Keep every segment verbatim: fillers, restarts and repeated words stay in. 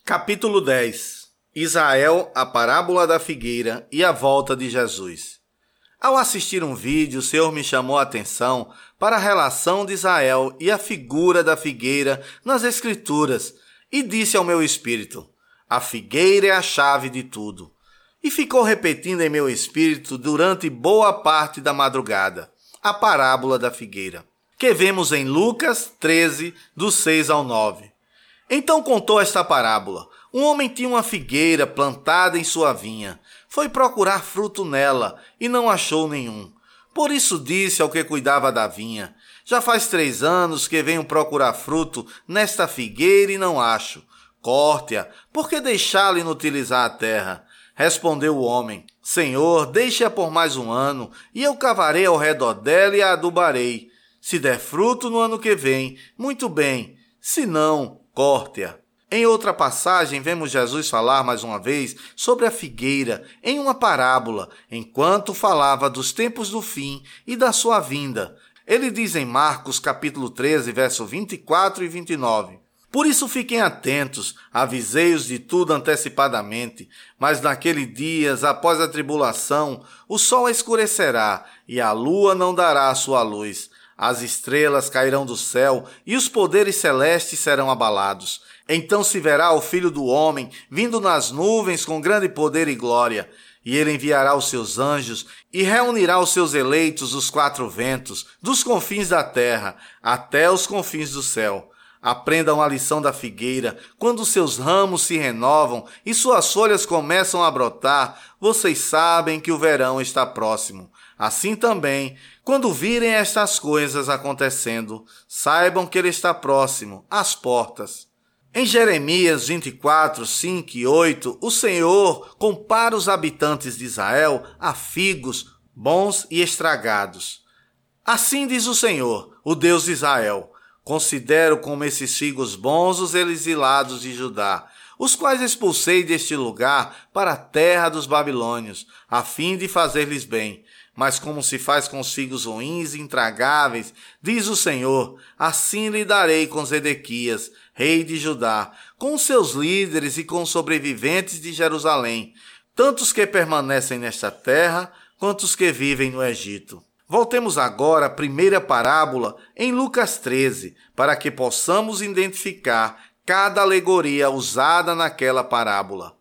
Capítulo dez. Israel, a parábola da figueira e a volta de Jesus. Ao assistir um vídeo, o Senhor me chamou a atenção para a relação de Israel e a figura da figueira nas Escrituras e disse ao meu espírito: a figueira é a chave de tudo. E ficou repetindo em meu espírito durante boa parte da madrugada a parábola da figueira, que vemos em Lucas treze, do seis ao nove. Então contou esta parábola. Um homem tinha uma figueira plantada em sua vinha. Foi procurar fruto nela e não achou nenhum. Por isso disse ao que cuidava da vinha: já faz três anos que venho procurar fruto nesta figueira e não acho. Corte-a, por que deixá-la inutilizar a terra? Respondeu o homem: Senhor, deixe-a por mais um ano, e eu cavarei ao redor dela e a adubarei. Se der fruto no ano que vem, muito bem, se não, corte-a. Em outra passagem, vemos Jesus falar mais uma vez sobre a figueira em uma parábola, enquanto falava dos tempos do fim e da sua vinda. Ele diz em Marcos capítulo treze, verso vinte e quatro e vinte e nove: Por isso fiquem atentos, avisei-os de tudo antecipadamente, mas naqueles dias, após a tribulação, o sol escurecerá e a lua não dará a sua luz. As estrelas cairão do céu e os poderes celestes serão abalados. Então se verá o Filho do Homem vindo nas nuvens com grande poder e glória. E ele enviará os seus anjos e reunirá os seus eleitos dos quatro ventos, dos confins da terra até os confins do céu. Aprendam a lição da figueira: quando seus ramos se renovam e suas folhas começam a brotar, vocês sabem que o verão está próximo. Assim também, quando virem estas coisas acontecendo, saibam que ele está próximo, às portas. Em Jeremias vinte e quatro, cinco e oito, o Senhor compara os habitantes de Israel a figos bons e estragados. Assim diz o Senhor, o Deus de Israel: considero como esses figos bons os exilados de Judá, os quais expulsei deste lugar para a terra dos babilônios, a fim de fazer-lhes bem. Mas como se faz com os figos ruins e intragáveis, diz o Senhor, assim lidarei com Zedequias, rei de Judá, com seus líderes e com os sobreviventes de Jerusalém, tantos que permanecem nesta terra, quanto os que vivem no Egito. Voltemos agora à primeira parábola em Lucas treze, para que possamos identificar cada alegoria usada naquela parábola.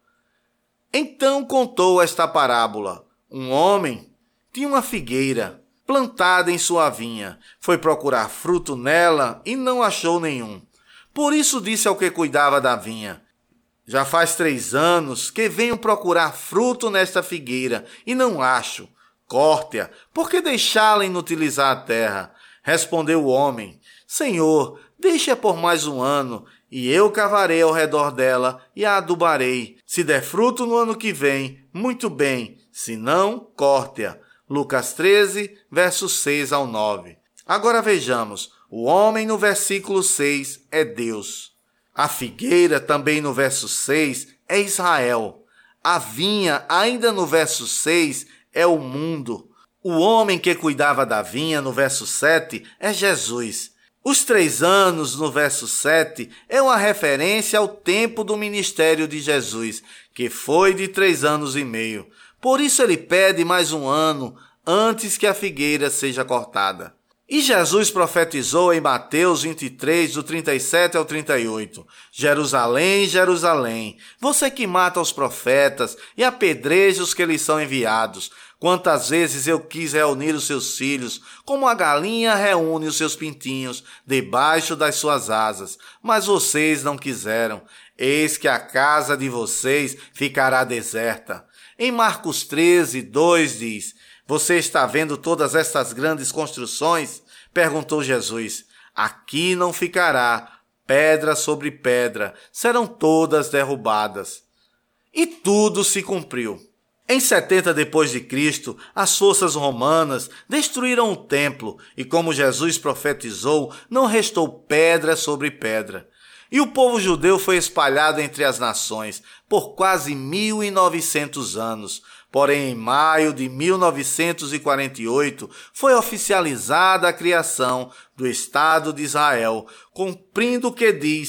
Então contou esta parábola: um homem tinha uma figueira plantada em sua vinha. Foi procurar fruto nela e não achou nenhum. Por isso disse ao que cuidava da vinha: já faz três anos que venho procurar fruto nesta figueira e não acho. Corte-a, por que deixá-la inutilizar a terra? Respondeu o homem: Senhor, deixe-a por mais um ano, e eu cavarei ao redor dela e a adubarei. Se der fruto no ano que vem, muito bem, se não, corte-a. Lucas treze, versos seis ao nove. Agora vejamos, o homem no versículo seis é Deus. A figueira, também no verso seis, é Israel. A vinha, ainda no verso seis, é o mundo. O homem que cuidava da vinha, no verso sete, é Jesus. Os três anos, no verso sete, é uma referência ao tempo do ministério de Jesus, que foi de três anos e meio. Por isso ele pede mais um ano antes que a figueira seja cortada. E Jesus profetizou em Mateus vinte e três, do trinta e sete ao trinta e oito. Jerusalém, Jerusalém, você que mata os profetas e apedreja os que lhes são enviados. Quantas vezes eu quis reunir os seus filhos, como a galinha reúne os seus pintinhos debaixo das suas asas, mas vocês não quiseram. Eis que a casa de vocês ficará deserta. Em Marcos treze, dois diz: você está vendo todas estas grandes construções? Perguntou Jesus. Aqui não ficará pedra sobre pedra, serão todas derrubadas. E tudo se cumpriu. Em setenta depois de Cristo, as forças romanas destruíram o templo e, como Jesus profetizou, não restou pedra sobre pedra. E o povo judeu foi espalhado entre as nações por quase mil e novecentos anos. Porém, em maio de mil novecentos e quarenta e oito, foi oficializada a criação do Estado de Israel, cumprindo o que diz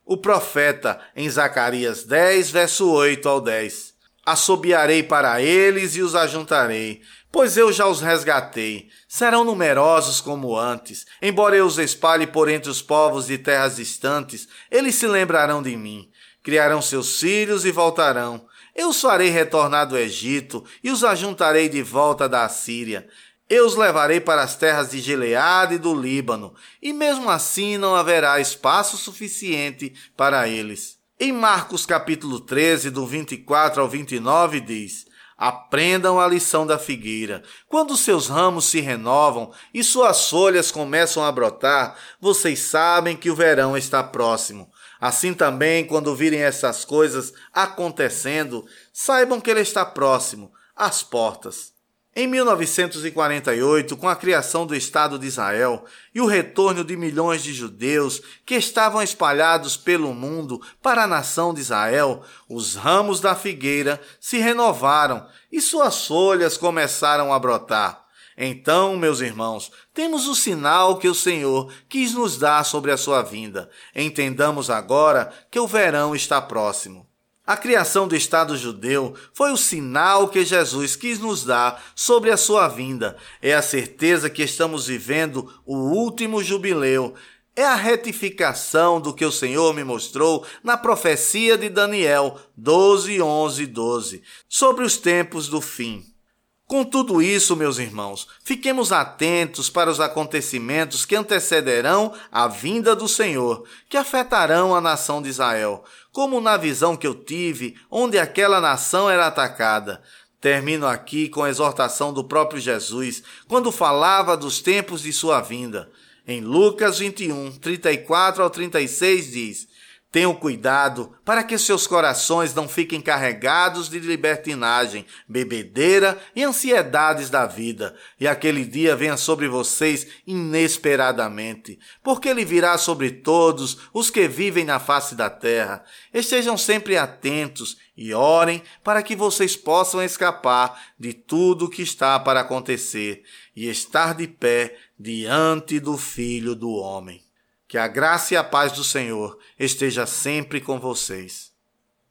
o profeta em Zacarias dez, verso oito ao dez. Assobiarei para eles e os ajuntarei, pois eu já os resgatei. Serão numerosos como antes. Embora eu os espalhe por entre os povos de terras distantes, eles se lembrarão de mim. Criarão seus filhos e voltarão. Eu os farei retornar do Egito e os ajuntarei de volta da Assíria. Eu os levarei para as terras de Gileade e do Líbano, e mesmo assim não haverá espaço suficiente para eles. Em Marcos capítulo treze, do vinte e quatro ao vinte e nove, diz: aprendam a lição da figueira. Quando seus ramos se renovam e suas folhas começam a brotar, vocês sabem que o verão está próximo. Assim também, quando virem essas coisas acontecendo, saibam que ele está próximo, às portas. Em mil novecentos e quarenta e oito, com a criação do Estado de Israel e o retorno de milhões de judeus que estavam espalhados pelo mundo para a nação de Israel, os ramos da figueira se renovaram e suas folhas começaram a brotar. Então, meus irmãos, temos o sinal que o Senhor quis nos dar sobre a sua vinda. Entendamos agora que o verão está próximo. A criação do Estado judeu foi o sinal que Jesus quis nos dar sobre a sua vinda. É a certeza que estamos vivendo o último jubileu. É a retificação do que o Senhor me mostrou na profecia de Daniel doze, onze, doze, sobre os tempos do fim. Com tudo isso, meus irmãos, fiquemos atentos para os acontecimentos que antecederão a vinda do Senhor, que afetarão a nação de Israel, como na visão que eu tive, onde aquela nação era atacada. Termino aqui com a exortação do próprio Jesus, quando falava dos tempos de sua vinda. Em Lucas vinte e um, trinta e quatro ao trinta e seis diz: tenham cuidado para que seus corações não fiquem carregados de libertinagem, bebedeira e ansiedades da vida, e aquele dia venha sobre vocês inesperadamente, porque ele virá sobre todos os que vivem na face da terra. Estejam sempre atentos e orem para que vocês possam escapar de tudo o que está para acontecer e estar de pé diante do Filho do Homem. Que a graça e a paz do Senhor esteja sempre com vocês.